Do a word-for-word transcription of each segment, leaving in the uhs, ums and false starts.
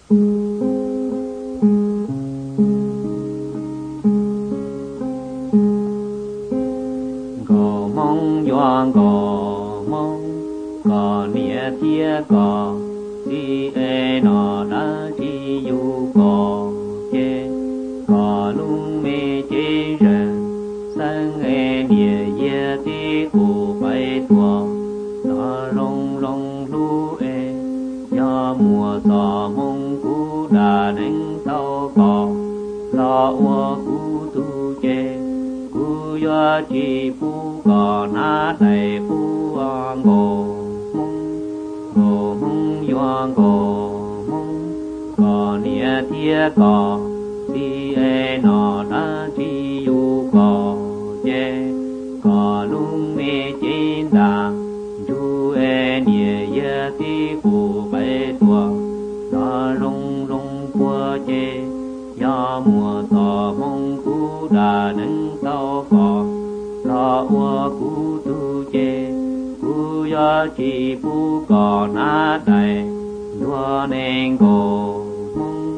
Có mong doan có mong có nia thia có si e nó đã chi du có chê có lung mê chê rần sang e nia ye ti u bay tua nó rong rong lu e do mùa gió mong cú đà nâng tao có lo ua cú tu chê cú yo chi phu có na đầy phu an ngô mong ngô mong yo ngô mong có nia thia có si e nó đã chi yu có chê có lung mê trên đà chu e nia ye ti phu bay tua nó rong rong qua chê do mùa gió mong cú đà nâng tao có lo ua cú tu chê cú yo chi phu có na đầy đua nên ngô mong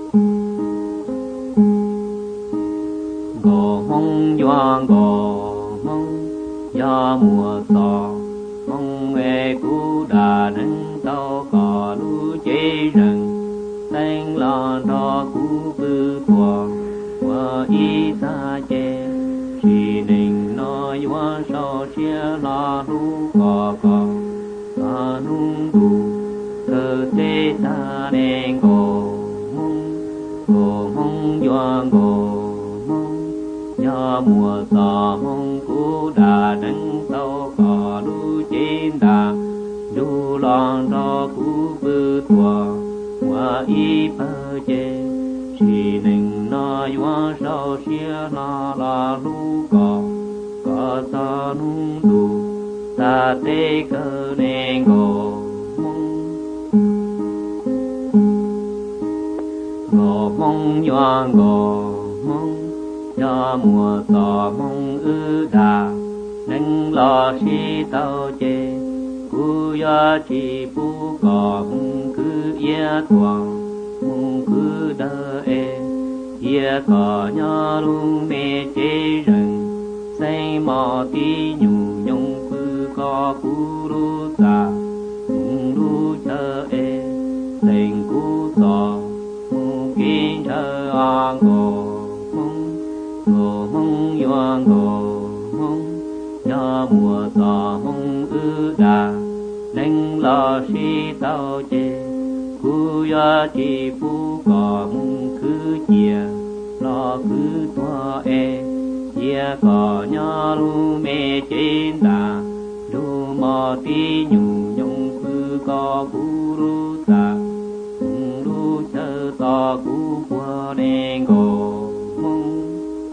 ngô mong doan ngô mong do mùa gió mong e cú đà nâng tao có lu chê rừng thanh lo đó cú bư thua qua y sa chê chỉ ninh nó yo sao chia lo lu có có ta nung đủ cơ tê ta đen ngô mong ngô mong yo ngô mong do mùa gió mong cú đà nâng tao có lu trên đà lu lon đó cú bư thua qua y bơ chê chỉ ninh nó yo sao chia lo la lu có có ta nung đủ ta tê cơ nên ngô mong ngô mong yo ngô mong do mùa gió mong ư đà nâng lo si tao chê cú yo chi phu có mong cứ ye tuang mong cứ đơ e ye có nhớ lung mê chê rừng say mò tí nhu nhung cứ có cú lu sa mong lu chơ e tình cú gió mong kinh chơ an ngô mong ngô mong yo ngô mong do mùa gió mong ư đà nâng lo si tao chê cú yo chi phu có mong cứ chia lo cứ tua e ye có nhớ lu mê trên đà lu mò tí nhu nhung cứ có cú lu sa mong lu chơ to cú qua đen ngô mong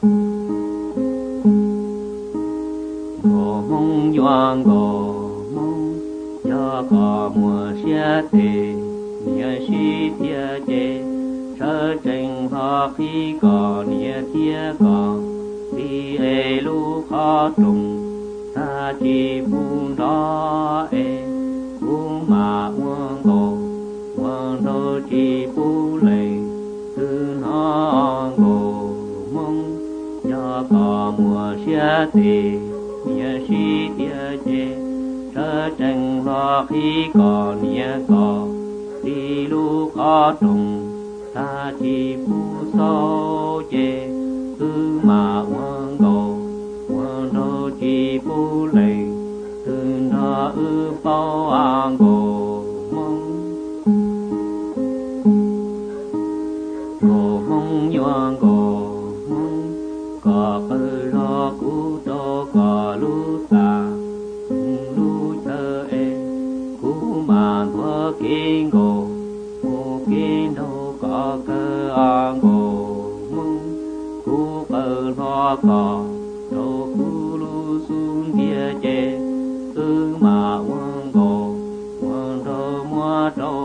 ngô mong yo ngô mong do có mùa xe tề nia si thia chê sơ trình ho khi có nia thia có đi e lu khó trùng ta chi buông đó e buông mà uông ngô uông đô chi bu lệ tư nó ngô mong do có mùa xe tề nia si thia chê sơ trình ho khi có nia có đi lu khó trùng ta chi phu sâu chê tư mà uông ngô uông đô chi phu lệ tư nó ư bao an ngô mong ngô mong yo ngô mong có cơ lo cú đô có lu sa lu chơ e cú mà thua kinh ngô mô kinh đâu có cơ an ngô mong cú cơ lo có đô cú lu xuống địa chê tư mà uông ngô uông đô mua đô